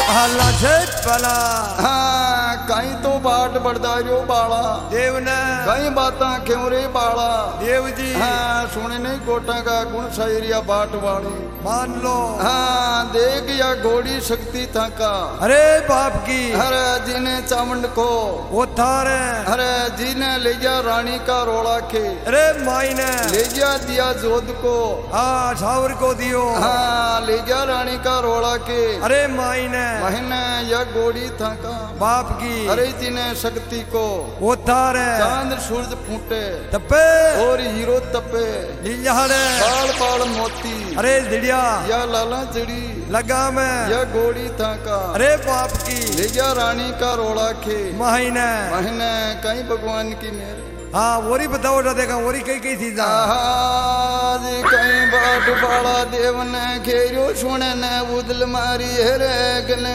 हल्ला छेद पला हाँ कहीं तो बाट बड़दारियो बाला देव ने कहीं बाता क्यों रे बाला देव जी हाँ सुने नहीं गोटा का गुण शायरिया बाट वाली मान लो हाँ देख या घोड़ी शक्ति था का अरे बाप की अरे जी ने चामुंड को वो थारे अरे जी ने ले गया रानी का रोड़ा के अरे माई ने ले गया दिया जोध को हाँ छावर को दियो हाँ ले गया रानी का रोड़ा के अरे माई ने महीने या घोड़ी था का बाप की अरे जी ने शक्ति को वो थारे चांद सूरज फूटे तपे और हीरो तपे लिहाड़े बाल बाल मोती अरे दिड़िया या लाला चिड़ी लगा में या घोड़ी था का अरे बाप की ले गया रानी का रोड़ा के महीने महीने कहीं भगवान की मेरे हाँ वोरी बताओ देखा वोरी कई कई थी आज कहीं बाट बाड़ा देव ने घेरो सुने ने उदल मारी रे गले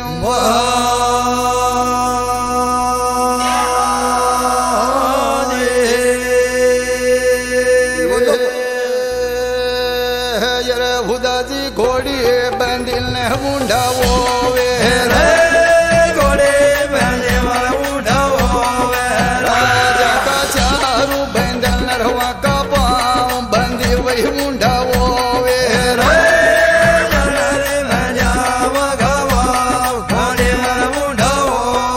हुदा जी घोड़ी बंदिल ने मुंडा वो वे रे घोड़े बंदे वाला मुंडा वो वे राजा का चारू बंदल नरवा का पाँव बंदी वही मुंडा वो वे रे रे भजा मगवा घोड़े वाला मुंडा वो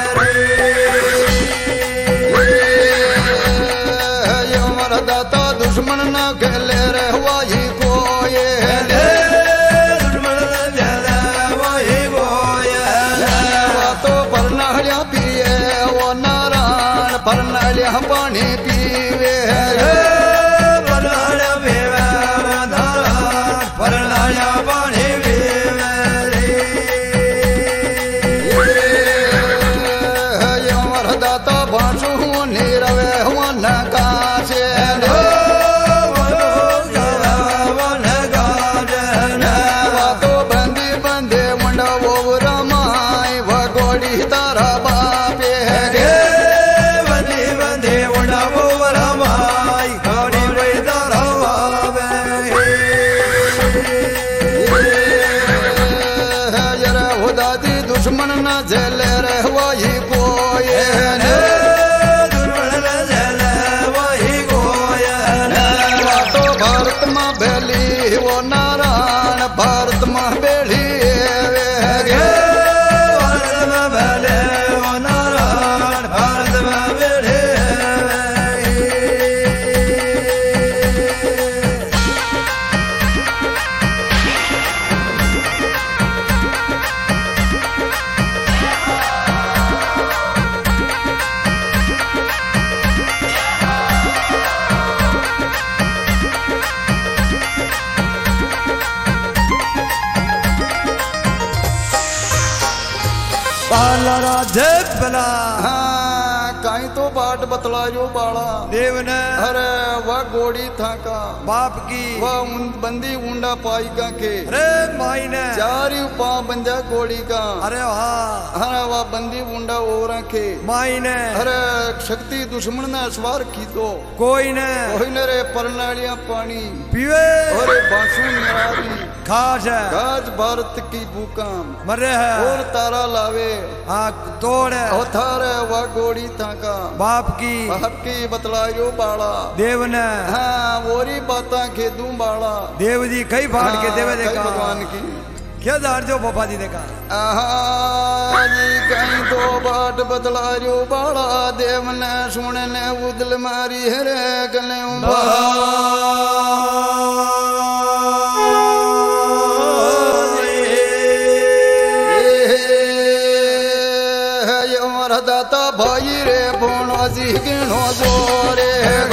वे ये मरदाता दुश्मन न गले रे हुआ ही पानी पीवे परनाया पीवे परनाया पानी पीवे ये मरदाता बांसु नीरवे हुआ नकाशे तो बंदी बंदे मुंडा वो रमाई व गोड़ी तारा बापे दुश्मन न झेले रे वही कोये दुश्मन न झेले वही कोये तो भारत में भेली वो नारायण भारत में बेली भारत में भेले वो नारायण भारत में बेली पाला राधे बना हाँ कहीं तो बाट बतलायो बाड़ा देव ने अरे वह घोड़ी था का बाप की वह बंदी ऊंडा पाई का के अरे माई ने चारी पा बंजा घोड़ी का अरे हाँ अरे वह बंदी ऊंडा हो रखे माई ने अरे शक्ति दुश्मन ने सवार की तो कोई ने रे परनालियां पानी पीवे और बांसु निरारी खास है गाज भारत की भूकंप मरे है और तारा लावे हाँ तोड़े थारे वह गोड़ी था का बाप की बतलायो बाड़ा देव ने हाँ वोरी बाता के दूं बाड़ा देव जी कई फाड़ के देवे देखा भगवान की क्या दार जो बफा दी देखा जी कहीं तो बाट बतलायो बाड़ा देव ने सुने ने उदल मारी रे गले दाता भाई रे बोनो जी गिनो जोरे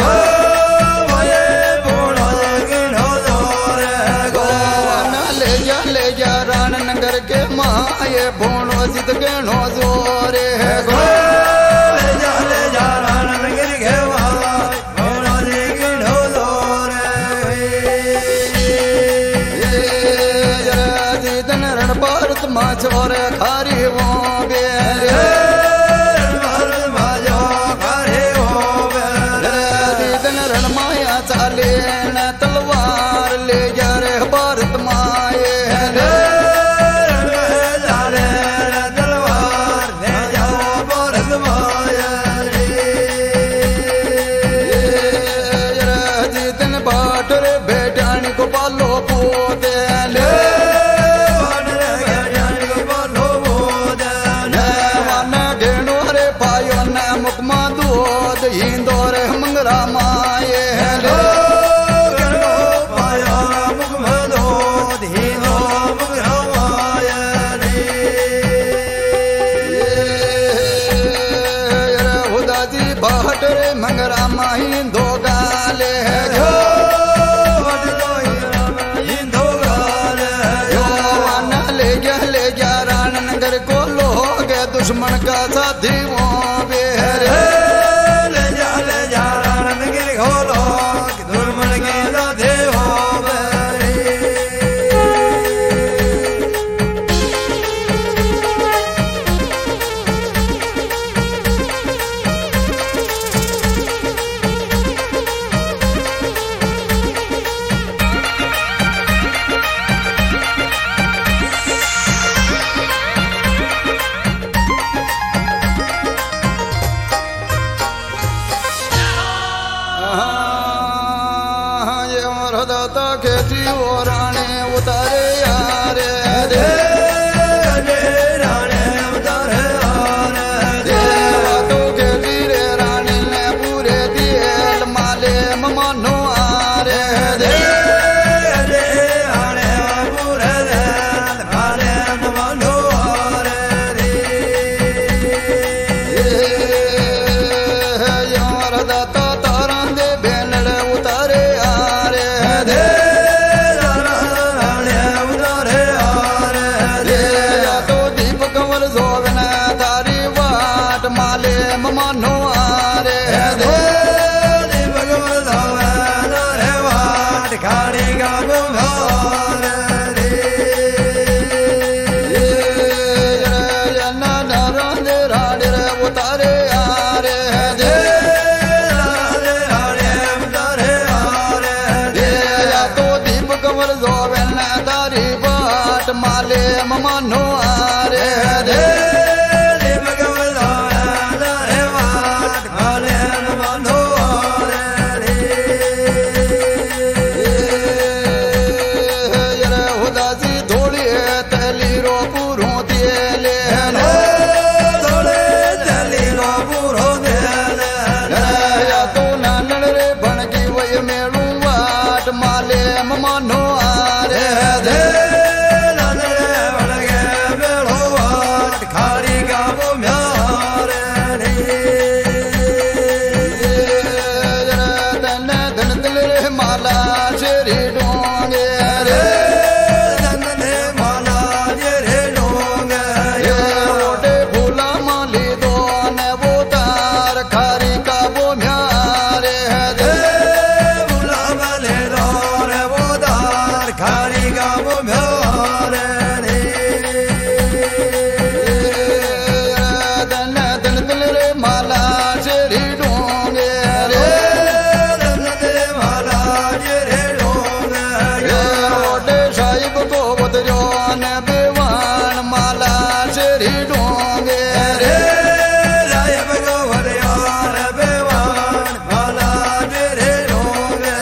ले जा रान नगर के माए बोनो जित गिनो जोरे ले जा रान नगर के माए बोनो जी गिनो जोरे दिन रण भारत मा छोरे खारी वो बेरे चाले न तलवार ले जा रे भारत माए कर को लोग दुश्मन का साथी वो बेहरे ले जा रणगिर खोलो दुश्मन के साथी हो दाता खेती वो राणे उतारे यारे दे राणे उतारे यारे तो खेती रे राणी ने पूरे दिए माले मनो आरे दे राणे पूरे दे माले मनो आरे यार दाता तारा दे बेनल उतारे माले मनो आरे दे भगवान रे वाट खाड़ी का बुहार रे राडे रे उतारे आरे दे उतारे आरे दे तो दीप कंवर जोवन तारी बाट माले मनो आरे दे माले मनो आरे दे बेड़ो वाट खाड़ी का वो म्यारे धन धन दिल रे माला शेरी डोंगे रे धन दे माला जेरे डोंगे ओटे फूला माली दो ने वो तार खारी का वो म्यारे दे खाड़ी का वो म्यारे धन धन दिल रे माला शेरी डोंगे रे धन दे माला जेरे डोंगे ओटे साहिब को बदलो ने बेवान माला शेरी डोंगे रे साहिब को बदलो ने बेवान माला जेरे डोंगे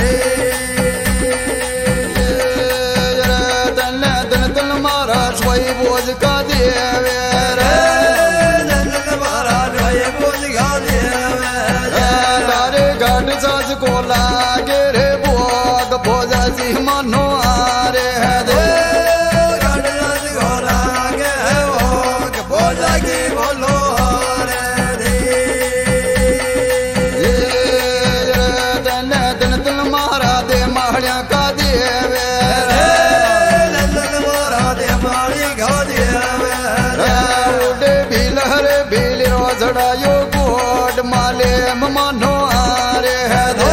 वही बोझ का देवे रे महाराज वही बोझ का देवे तारे घाट साज को लागे रे भोग भोजा जी मनो आरे दे घाट साज को लागे भोग भोजा की बोलो धन धन तन मारा दे माड़िया का देवे चढ़ायो गोड माले मनो आरे दे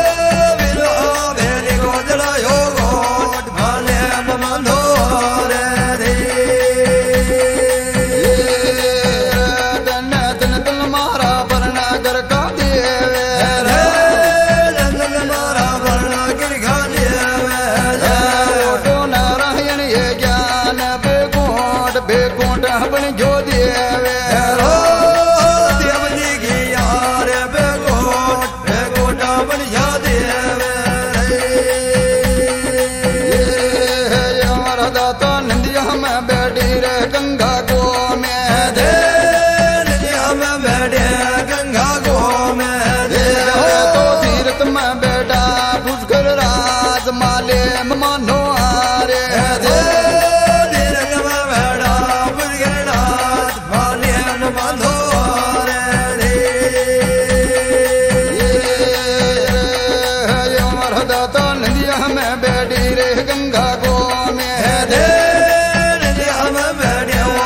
बेली को चढ़ायो गोड माले मनो आरे धन धन तन मारा बरनागर का देवे धन मारा बरनागर का देवे ओटो नारायण ये ज्ञान बेकोट बन जो देवे गंगा को में दे में बैठे गंगा को में दे तो तीर्थ में बेटा पुष्कर राज माले मनो आरे दे तीर्थ में बैठा पुष्कर राज माले मनो आरे दाता नदिया में बैठी रे गंगा को में दे में बैठे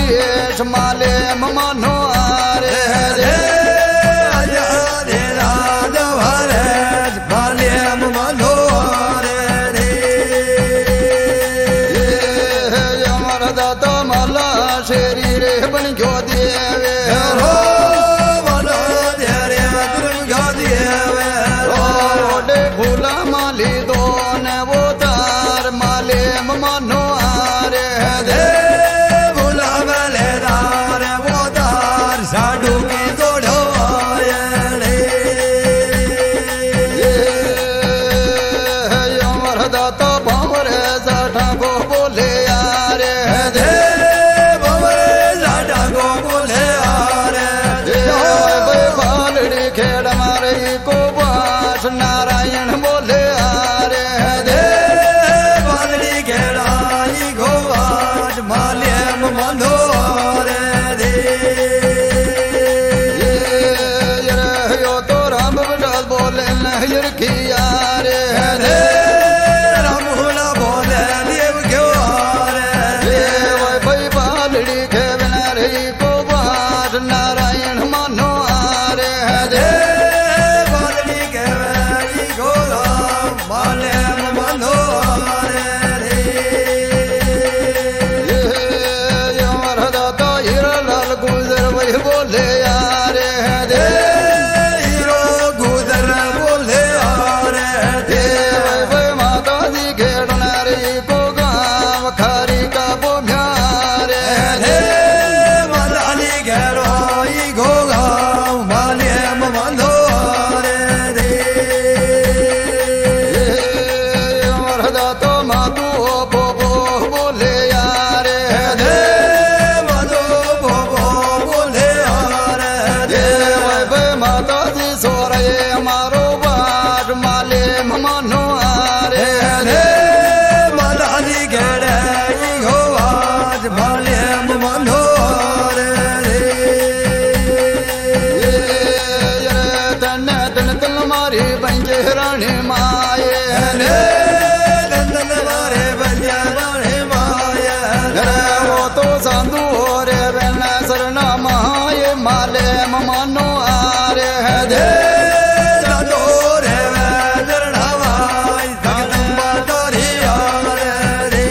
देश माले मानो आरे रे रे राजा भरे माले मानो रे अमर दाता माला शेरी रे बन गयो देवे रो मानो रे बन गयो देवे ओडे भूला माली दोन वो तार माले मानो आरे रे भूला माले दार वो तार साडू की जोड़ो रे अमर दाता बावरे साठा को बोले यारे दे बाबरे साडा को बोले रे बालड़ी खेड़ मारे को बास नारायण बोले आरे दे बालड़ी खेड़ाई गोवाज माले मनो रे यो तो राम बटाल बोले नहर की यारे रे रामूला बोले देव क्यों रे भाई बालड़ी खेड़ नारे को बास नारायण मानो आरे दे बालड़ी खेड़ाई गोवाज माले मनो रे अमर दाता हीरा लाल गुजर वही बोले यारे दे हीरो गुजर बोले रे भाई माता जी घेड़ नारी को गाँव खारी का वो म्यारे रे मलाली घेरोई गोगा माले मनो रे अमर दाता मातू बो बोले यारे दे मधु भोगो बोले रे भाई माता जी सो रहे हमारो बार माले मानो आरे रे मलाली घेरोई गोवाज माले मनो रे तन तन तन मारी बंजे रानी माए रे नंदन मारे बलिया राणे माया वो तो साधु रे बेन शरणा माए माले मानो आरे दे साधो रे वेदरणावाई जगदम्बा तोरी रे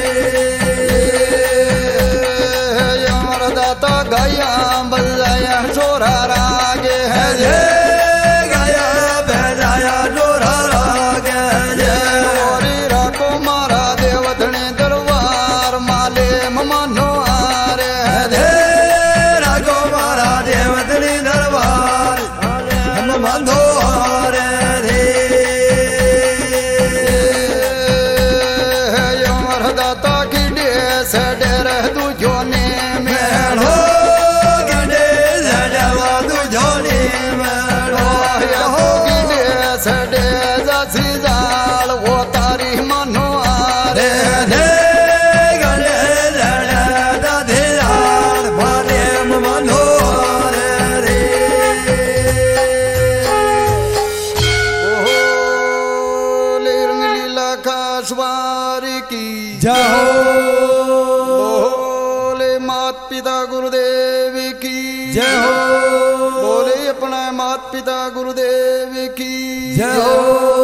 अमर दाता गया बजाया छोरा रागे रे गाया बेजाया डोरा रागे ओरी राको मारा देवधने दरबार माले मानो आरे दे रागो मारा देवतनी दरबार हम बंधो रे अमर दाता की डेस डेर तू जोने में मेढ़ो गडे जडवा तू जोनी मेढ़ो सडे जासी जाल वो तारी मानो आरे रे गडे जडवा दिलाल माले मनो रे लीला खासवार की जय बोले मात पिता गुरुदेव की जय हो बोले अपना मात पिता गुरुदेव की जय हो